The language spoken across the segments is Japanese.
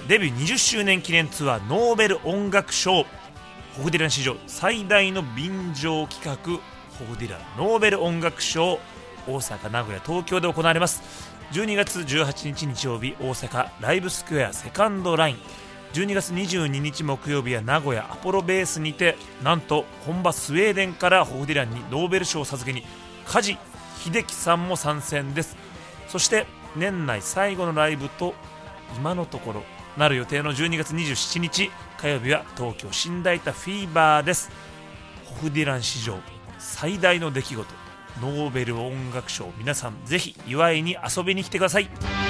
デビュー20周年記念ツアーノーベル音楽賞、ホフディラン史上最大の便乗企画、ホフディランノーベル音楽賞、大阪、名古屋、東京で行われます。12月18日日曜日、大阪ライブスクエアセカンドライン、12月22日木曜日は名古屋アポロベースにて、なんと本場スウェーデンからホフディランにノーベル賞を授けに梶秀樹さんも参戦です。そして年内最後のライブと今のところなる予定の12月27日火曜日は東京新大田フィーバーです。ホフディラン史上最大の出来事、ノーベル音楽賞、皆さんぜひ祝いに遊びに来てください。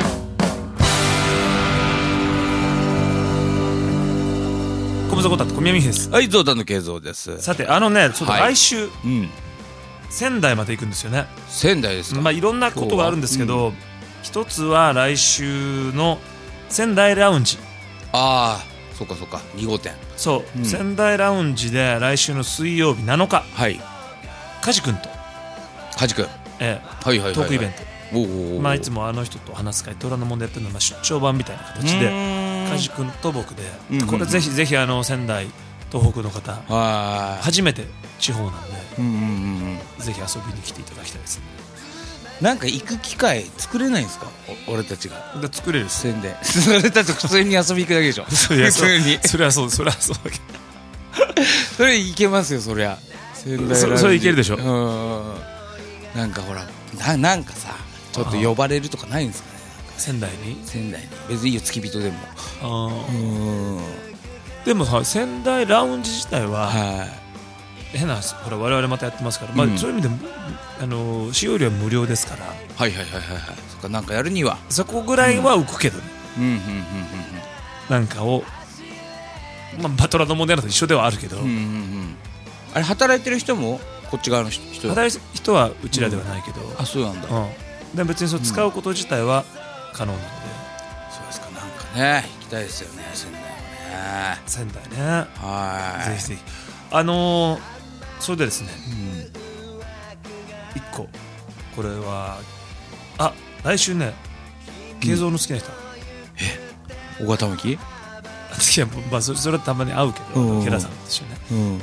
小室コタット小宮美です。 はい、ゾウタの慶三です。 さて、ちょっと来週、仙台まで行くんですよね。 仙台ですか。 いろんなことがあるんですけど、一つは来週の仙台ラウンジ。 ああ、そっかそっか、2号店。 そう、仙台ラウンジで来週の水曜日7日、梶君と梶君、はいはいはい、 トークイベント、いつもあの人と話す会、虎の問題やってるのは出張版みたいな形で、梶君と僕で、これぜひぜひ仙台東北の方、初めて地方なんで、ぜひ遊びに来ていただきたいですね。 なんか行く機会作れないんですか、俺たちが。 作れるです仙台俺たち普通に遊び行くだけでしょ普通に。 それはそうだけどそれ行けますよ、そりゃ。仙台それ行けるでしょ。 なんかほら、なんかさ、ちょっと呼ばれるとかないんですかね、 仙台に。 別にいいよ、付き人でも。 でもさ、仙台ラウンジ自体は変な話、ほら我々またやってますから、そういう意味で使用料は無料ですから。 そっか、なんかやるにはそこぐらいは浮くけどね。なんかをバトラの問題などと一緒ではあるけど、 あれ働いてる人もこっち側の人、 働いてる人はうちらではないけど、 あ、そうなんだ。 で別にそう使うこと自体は可能なので。 そうですか。なんかね、行きたいですよね、仙台ね。 ぜひぜひ。それでですね、1個これは来週ね、慶三の好きな人、 小川玉木。 いや、それはたまに会うけど、ケラさんと一緒ね。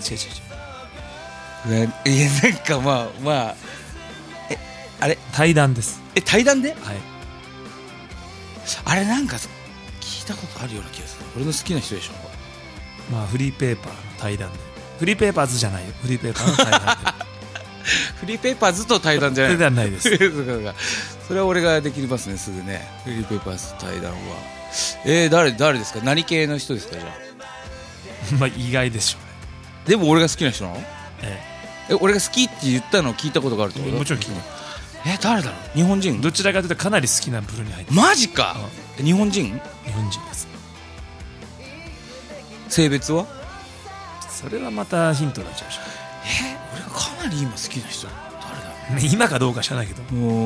違う。 いや、なんかまああれ対談です。 対談で。 はい。 あれなんか聞いたことあるような気がする。俺の好きな人でしょ。 フリーペーパーの対談で。フリーペーパーズじゃないよ。フリーペーパーの対談で。 フリーペーパーズと対談じゃない。 ではないです。 それは俺ができますね、すぐね。フリーペーパーズと対談は。誰ですか。何系の人ですか、じゃあ。 意外でしょうね。 でも俺が好きな人なの？俺が好きって言ったのを聞いたことがあるってこと？ もちろん聞いて。 誰だろう。日本人？ どちらかというとかなり好きな部類に入ってる。 マジか。日本人？ 日本人です。 性別は？ それはまたヒントになっちゃうし。 俺がかなり今好きな人誰だ？ 今かどうか知らないけど。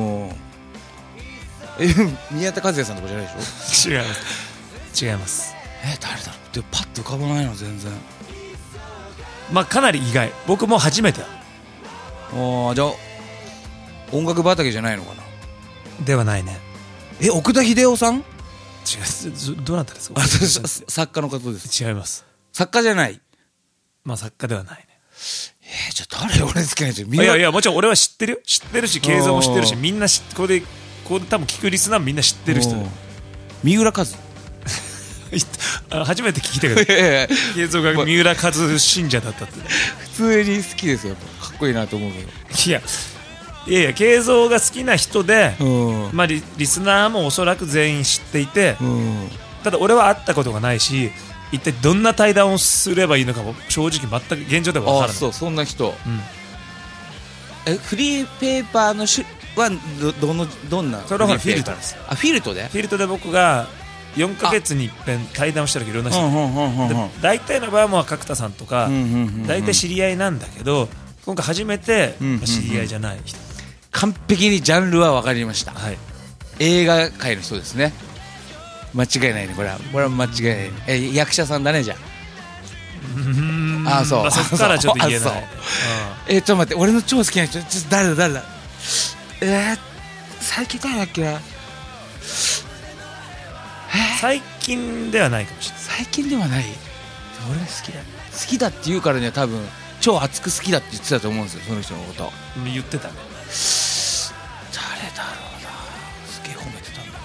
宮田和也さんとかじゃないでしょ？ 違います。 誰だろう。でパッと浮かばないの、全然。 かなり意外。僕も初めて。 じゃあ音楽畑じゃないのかな。 ではないね。 奥田秀夫さん？違う。 どなたですか？ 作家の方です。 違います。 作家じゃない。 作家ではないね。 じゃあ誰俺好きな人？ いやもちろん俺は知ってるし、慶三も知ってるし、みんなこれで多分聞くリスナーみんな知ってる人で。 三浦和。 初めて聞いたけど、慶三が三浦和信者だったって。 普通に好きですよ。かっこいいなと思うけど。 いや慶三が好きな人で、リスナーもおそらく全員知っていて、ただ俺は会ったことがないし、一体どんな対談をすればいいのかも正直全く現状では分からない。 そんな人。フリーペーパーのはどんな？ それはフィルトです。 フィルトで僕が4ヶ月に一遍対談をした時いろんな人で、大体の場合は角田さんとか大体知り合いなんだけど、今回初めて知り合いじゃない人。 完璧にジャンルは分かりました。映画界の人ですね。間違いないね。これは間違いない。役者さんだね、じゃあ。そう。 そっからちょっと言えない。 ちょっと待って、俺の超好きな人、誰だ。最近誰だっけな。 最近ではないかもしれない。 最近ではない。俺が好きだって言うからには多分超熱く好きだって言ってたと思うんですよ、その人のこと。 言ってたね。 誰だろうな。すげえ褒めてたんだろうな。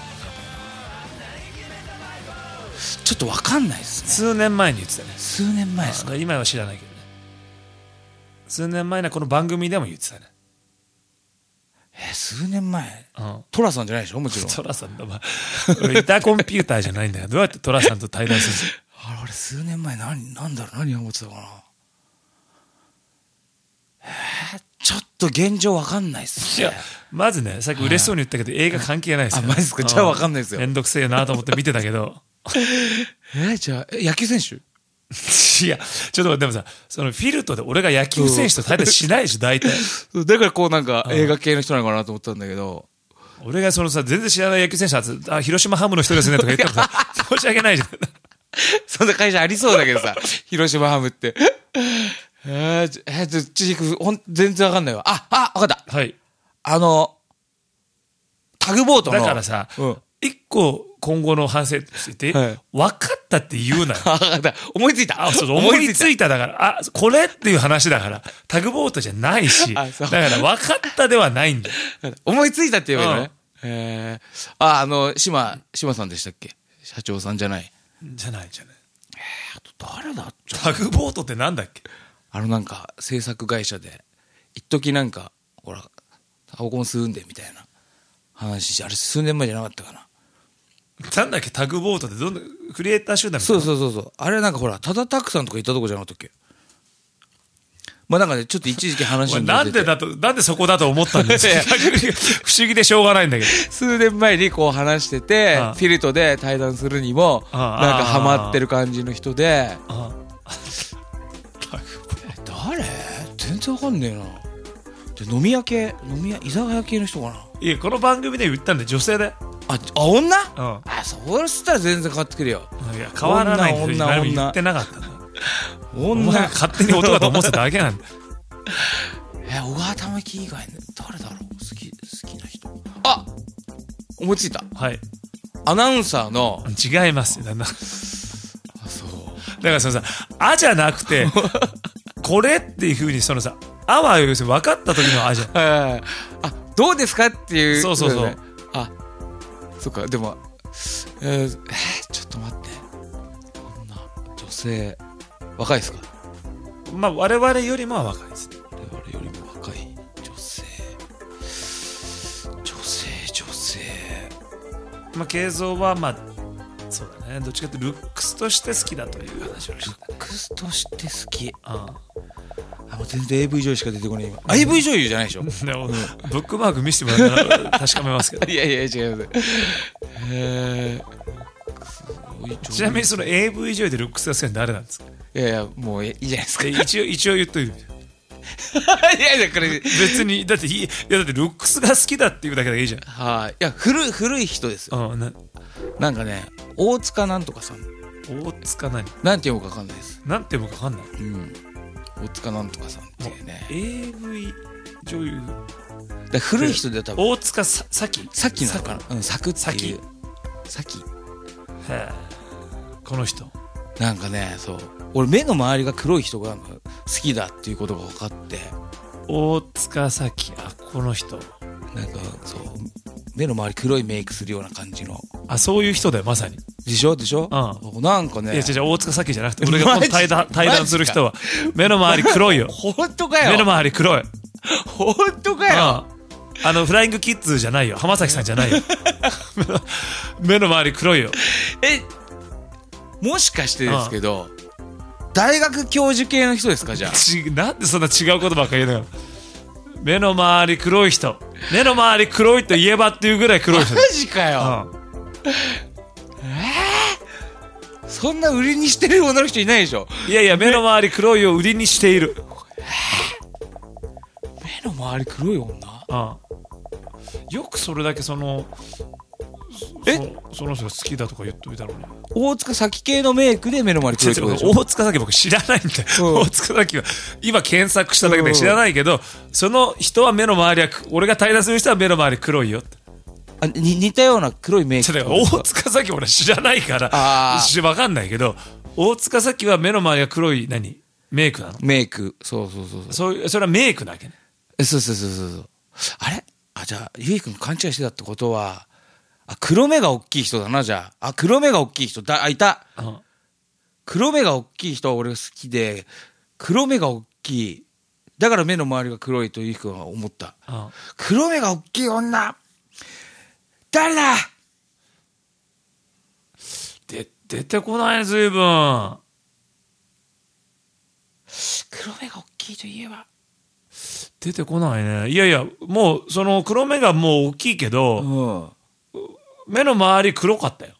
ちょっと分かんないですね。 数年前に言ってたね。 数年前ですか。 今は知らないけどね。数年前のこの番組でも言ってたね。 数年前、 うん、 トラさんじゃないでしょ、もちろん。 トラさんの、板コンピューターじゃないんだよ。どうやってトラさんと対談するの？あれ数年前なんだろう、何を思ってたかな。ちょっと現状わかんないっすね。 いや、まずね、さっき嬉しそうに言ったけど、映画関係ないですよ、 あ、マジですか。じゃあわかんないですよ。 めんどくせえなと思って見てたけど。 じゃあ野球選手？ いや、ちょっとでもさ、そのフィルトで俺が野球選手と対談しないでしょ、大体。 だからこうなんか映画系の人なのかなと思ったんだけど。 俺がそのさ、全然知らない野球選手は、広島ハムの人ですねとか言ったらさ、申し訳ないじゃん。 そんな会社ありそうだけどさ、広島ハムって。全然わかんないわ。わかった。 はい。 タグボートの。 だからさ、一個今後の反省として言って、分かったって言うなよ。 思いついた。 思いついただから、これっていう話だから、タグボートじゃないし、だから分かったではないんだよ。 思いついたって言えばいいのね。島さんでしたっけ？社長さんじゃない。 じゃない。 あと誰だっけ？ タグボートってなんだっけ？ なんか制作会社で一時なんかほらタバコも吸うんでみたいな話して、あれ数年前じゃなかったかな。 なんだっけ、タグボートってどんなクリエイター集団みたいな。そうあれなんかほら、ただたくさんとか行ったとこじゃなかったっけ。まあなんかね、ちょっと一時期話になんでそこだと思ったんですか。不思議でしょうがないんだけど。 数年前にこう話してて、フィルトで対談するにもなんかハマってる感じの人で。誰？全然わかんねえな。で飲み屋居酒屋系の人かな。 いや、この番組で言ったんで女性で。 女？そうしたら全然変わってくるよ。 いや、変わらないんだよ。言ってなかったんだ。お前が勝手に男だと思ってただけなんだ。 小川玉木以外誰だろう、好きな人。思いついた。 はい。 アナウンサーの。 違いますよ、だんだん。 そう。 だからそのさ、じゃなくて、これっていう風にそのさ、は要するに分かった時のじゃん。 どうですかっていう。 そう。 そっか、でも、ちょっと待って。女性、若いですか？ まあ、我々よりも若いです。 我々よりも若い女性。 まあ、慶三は、まあ、そうだね。どっちかってルックスとして好きだという話をした。 ルックスとして好き。もう全然 AV 女優しか出てこない今。AV 女優じゃないでしょ。でも、 ブックマーク見せてもらったら確かめますけど。 いや違います。 ちなみにその AV 女優でルックスが好きなの誰なんですか？ いやもういいじゃないですか。 一応言っといて。 いやこれ別にだってルックスが好きだっていうだけでいいじゃん。 いや古い人ですよ。なんかね、大塚なんとかさん。 大塚何？ なんて読むか分かんないです。 なんて読むか分かんない。 大塚なんとかさんっていうね。 AV 女優。 古い人で多分。 大塚さきなのかな。さくっていう。さき。 この人。 なんかね、そう。俺目の周りが黒い人が好きだっていうことが分かって。 大塚さき、この人。 なんかそう。目の周り黒いメイクするような感じの。 そういう人だよ、まさに。 でしょなんかね。 いや、大塚さきじゃなくて、俺が対談する人は、目の周り黒いよ。 本当かよ。 目の周り黒い。 本当かよ。 フライングキッズじゃないよ。浜崎さんじゃないよ。目の周り黒いよ。 もしかしてですけど、大学教授系の人ですか？じゃあ。 なんでそんな違うことばっかり言うの？目の周り黒い人。目の周り黒いといえばっていうぐらい黒い人。 マジかよ。そんな売りにしてる女の人いないでしょ。 いや目の周り黒いを売りにしている。 目の周り黒い女。 よくそれだけその人が好きだとか言っといたのに。 大塚咲系のメイクで目の周り黒いってことでしょ。 大塚咲僕知らないんだよ。大塚咲は今検索しただけで知らないけど、その人は目の周りは、俺が対談する人は目の周り黒いよって。 似たような黒いメイク。 大塚咲俺知らないから分かんないけど、大塚咲は目の周りが黒いメイクなの？ メイク。そうそれはメイクだけね。 そうあれじゃあゆいくん勘違いしてたってことは、黒目が大きい人だな。じゃあ黒目が大きい人いた、黒目が大きい人は俺が好きで、黒目が大きいだから目の周りが黒いとゆいくんは思った。黒目が大きい女誰だ？ 出てこないね、随分。 黒目が大きいといえば出てこないね。いやもうその黒目がもう大きいけど、目の周り黒かったよ。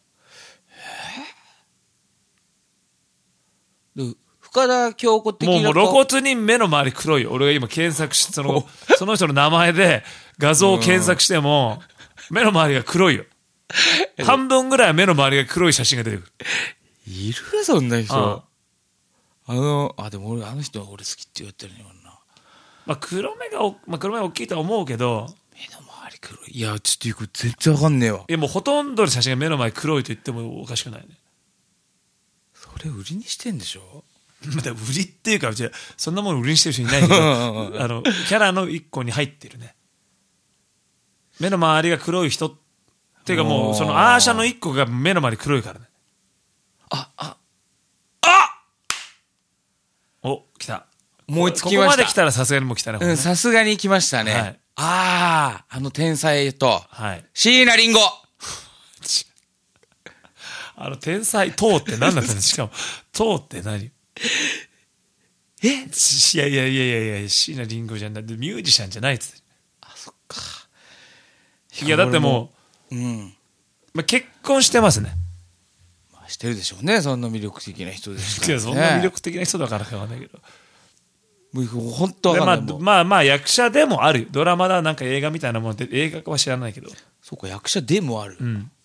深田恭子的なもう露骨に目の周り黒いよ。俺が今検索してその人の名前で画像を検索しても、目の周りが黒いよ。半分ぐらい目の周りが黒い写真が出てくる。 いるそんな人。でも俺あの人は俺好きって言ってるよな。 黒目が大きいとは思うけど、 目の周り黒い。いやちょっと全然わかんねえわ。 もうほとんどの写真が目の周り黒いと言ってもおかしくないね。 それ売りにしてんでしょ？ 売りっていうか、そんなもの売りにしてる人いないけどキャラの一個に入ってるね。目の周りが黒い人っていうか、もうそのアーシャの一個が目の周り黒いからね。お、来た。 もうつきました。 ここまで来たらさすがにもう来たね。 さすがに来ましたね。はい、天才と、椎名林檎。 天才、塔って何だったの？しかも、塔って何？いや、椎名林檎じゃない。ミュージシャンじゃないっつって。 そっか。 いや、だってもう、結婚してますね。 してるでしょうね。そんな魅力的な人ですからね。 そんな魅力的な人だからかわかんないけど。 本当はわかんない。 まあ役者でもあるよ。ドラマだ、なんか映画みたいなもんで、映画は知らないけど。 そうか、役者でもある。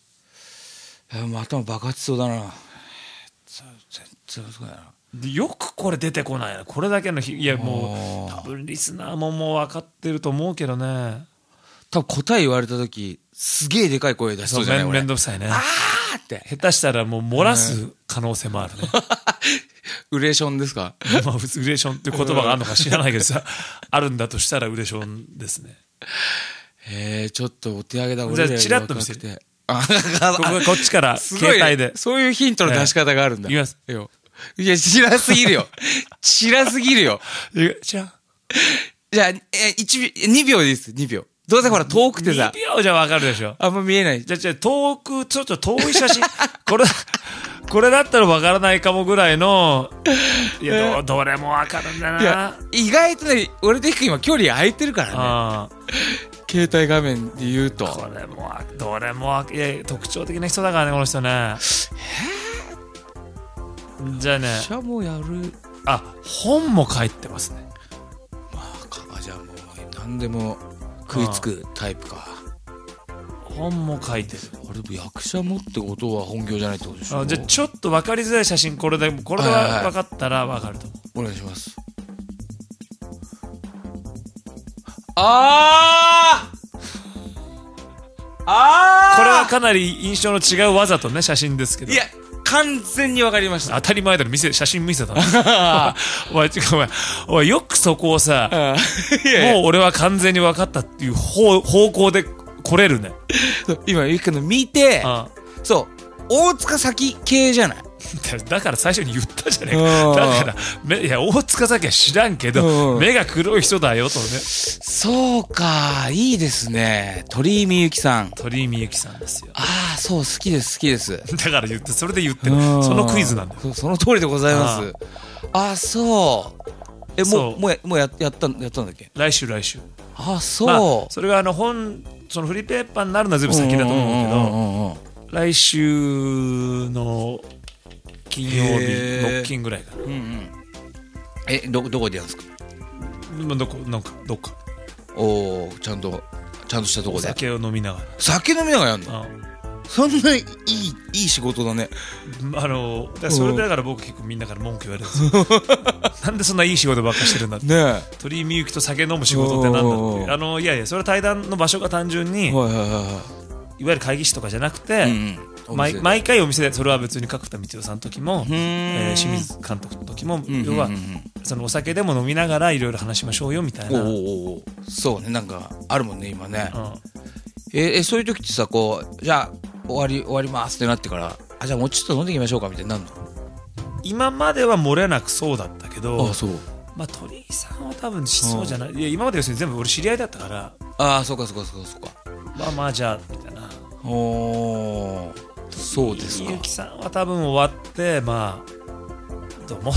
頭爆発しそうだな。全然そうだな。 よくこれ出てこないな。これだけのいや、もう多分リスナーももう分かってると思うけどね。 多分答え言われた時すげえでかい声出しそうじゃない？ めんどくさいね。 って下手したらもう漏らす可能性もあるね。 ウレーションですか？ ウレーションって言葉があるのか知らないけどさ、あるんだとしたらウレーションですね。 ちょっとお手上げだ。 じゃあチラッと見せて。こっちから携帯で。 そういうヒントの出し方があるんだ。 言います。 いや、知らすぎるよ。知らすぎるよ。じゃあ、2秒でいいです、2秒。どうせほら遠くてさ。 2秒じゃわかるでしょ。 あんま見えない。 じゃあ遠く、ちょっと遠い写真。これだったらわからないかもぐらいの、いや、どれもわかるんだな。いや、 意外とね、俺と今距離空いてるからね。携帯画面で言うと。 どれも、いや、特徴的な人だからね、この人ね。じゃあね。 社もやる。 本も書いてますね。 じゃあもう、何でも食いつくタイプか。 本も書いてる。 役者もってことは本業じゃないってことでしょ。 じゃあちょっと分かりづらい写真、これで分かったら分かると思う。 お願いします。 これはかなり印象の違うわざとね、写真ですけど。 いや、完全に分かりました。 当たり前だろ、写真見せたの。お前よくそこをさ、もう俺は完全に分かったっていう方向で来れるね。 今ゆきくんの見て、そう大塚咲系じゃない。 だから最初に言ったじゃねえか。だからいや、大塚咲は知らんけど、目が黒い人だよとね。 そうか、いいですね。鳥居みゆきさん。 鳥居みゆきさんですよ。 そう、好きです、好きです。 だからそれで言ってる。そのクイズなんだよ。 その通りでございます。そう。もうやったんだっけ？ 来週。 そう。 それがそのフリーペーパーになるのはずいぶん先だと思うけど、来週の金曜日、木金ぐらいかな。 どこでやるんですか？ どっか。 ちゃんとしたとこで。 酒を飲みながら。 酒飲みながらやるの？そんないい仕事だね。 それでだから僕結構みんなから文句言われるんですよ。なんでそんないい仕事ばっかしてるんだって。 ね、 鳥居みゆきと酒飲む仕事ってなんだって。いやそれは対談の場所が単純に、 いわゆる会議室とかじゃなくて、毎回お店で、それは別に角田光代さんの時も、清水監督の時も、要はそのお酒でも飲みながらいろいろ話しましょうよみたいな。 そうね、なんかあるもんね今ね。そういう時ってさ、こうじゃあ終わりますってなってから、じゃあもうちょっと飲んでいきましょうかみたいになるの？ 今までは漏れなくそうだったけど、 そう。 まあ鳥居さんは多分そうじゃない。いや今まで要するに全部俺知り合いだったから。 そうか。 まあじゃあみたいな。 そうですか。 ゆきさんは多分終わってまあどうもって。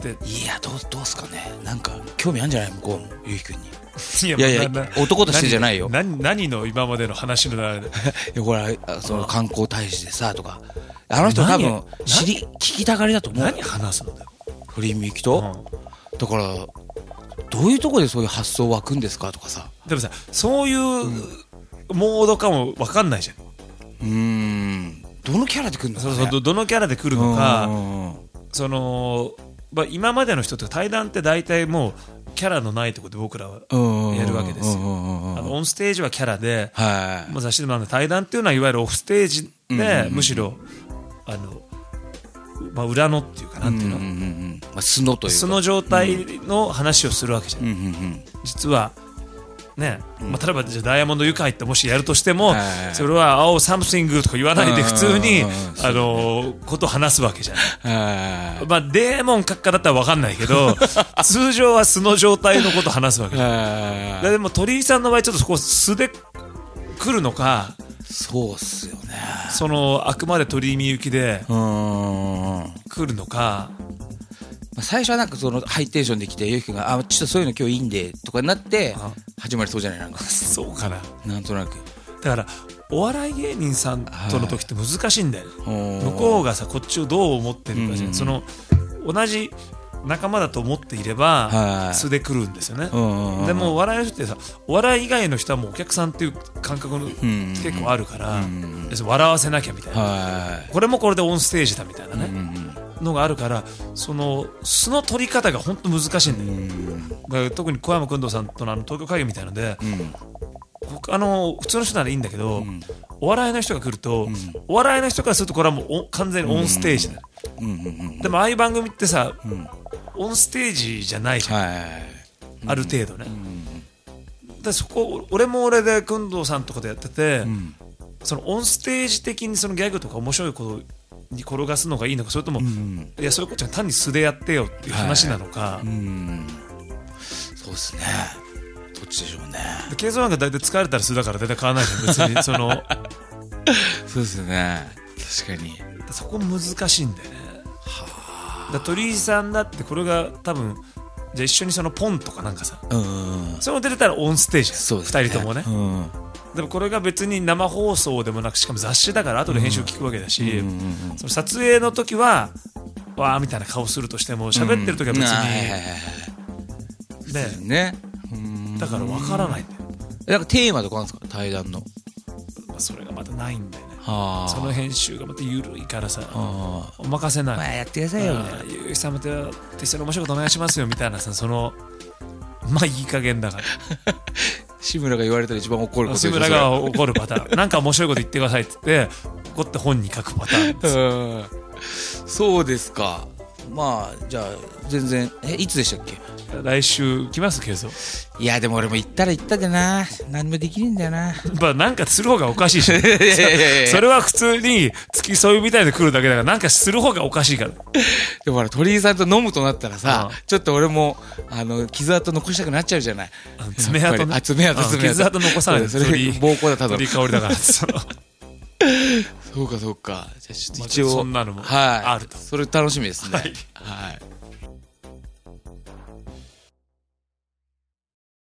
いやどうすかね。なんか興味あるんじゃない向こうもゆきくんに。 いや男としてじゃないよ。 何の今までの話の流れで。 いやほらその観光大使でさとか、あの人多分聞きたがりだと思う。 何話すのだよ。 鳥居みゆきと。だからどういうところでそういう発想湧くんですかとかさ。 でもさ、そういうモードかも分かんないじゃん。 どのキャラで来るのかね。 そうどのキャラで来るのか。その今までの人って対談って大体もうキャラのないところで僕らはやるわけですよ。オンステージはキャラで、もう雑誌でも対談っていうのはいわゆるオフステージで、むしろ裏のっていうかなんていうの、 素のというか素の状態の話をするわけじゃん。実はね、例えばじゃあダイヤモンド愉快ってもしやるとしても、それは「Oh something」とか言わないで普通にことを話すわけじゃん。デーモン閣下だったら分かんないけど通常は素の状態のことを話すわけじゃん。でも鳥居さんの場合ちょっとそこ素で来るのか。 そうっすよね。 そのあくまで鳥居みゆきで来るのか。 最初はなんかそのハイテンションで来てゆうきくんがちょっとそういうの今日いいんでとかになって始まりそうじゃない。なんかそうかな。 なんとなくだからお笑い芸人さんとの時って難しいんだよね。向こうがさこっちをどう思ってるかじゃん。その同じ仲間だと思っていれば素で来るんですよね。でもお笑いの人ってさ、お笑い以外の人はもうお客さんっていう感覚の結構あるから笑わせなきゃみたいな、これもこれでオンステージだみたいなねのがあるから、その素の取り方が本当難しいんだよ。だから特に小山君堂さんとの東京会議みたいなので、普通の人ならいいんだけど、お笑いの人が来ると、お笑いの人からするとこれはもう完全にオンステージだよ。でもああいう番組ってさ、オンステージじゃないじゃん、ある程度ね。でそこ俺も俺で君堂さんとかでやってて、そのオンステージ的にそのギャグとか面白いことに転がすのがいいのか、それとも、いやそういうことじゃ単に素でやってよっていう話なのか。 そうですね。どっちでしょうね。 ケイゾーなんか大体疲れたら素だから大体買わないじゃん別にそのそうですね。確かにそこ難しいんだよね。だ鳥居さんだってこれが多分じゃあ一緒にそのポンとかなんかさ、それも出てたらオンステージ2人ともね。でもこれが別に生放送でもなく、しかも雑誌だから後で編集聞くわけだし、その撮影の時はわーみたいな顔するとしても喋ってる時は別にね、だから分からないんだよ。 なんかテーマとかあるんですか対談の。 それがまたないんだよね。その編集がまた緩いからさ、お任せない。 やってくださいよみたいな。 ゆうきさんまた手下の面白いことお願いしますよみたいなさ、そのいい加減だから志村が言われたら一番怒ること志村が怒るパターンなんか面白いこと言ってくださいって言って怒って本に書くパターンです。 そうですか。じゃあ全然いつでしたっけ。 来週来ますけど。 いやでも俺も行ったら行ったでな、何もできるんだよな。 なんかする方がおかしいしそれは普通に付き添いみたいで来るだけだから、なんかする方がおかしいから。 でもほら鳥居さんと飲むとなったらさ、ちょっと俺も傷跡残したくなっちゃうじゃない。 爪痕傷跡残さないで。 それ暴行だただ鳥居香りだからそうか。じゃあ一応そんなのもあると。 それ楽しみですね。 はい。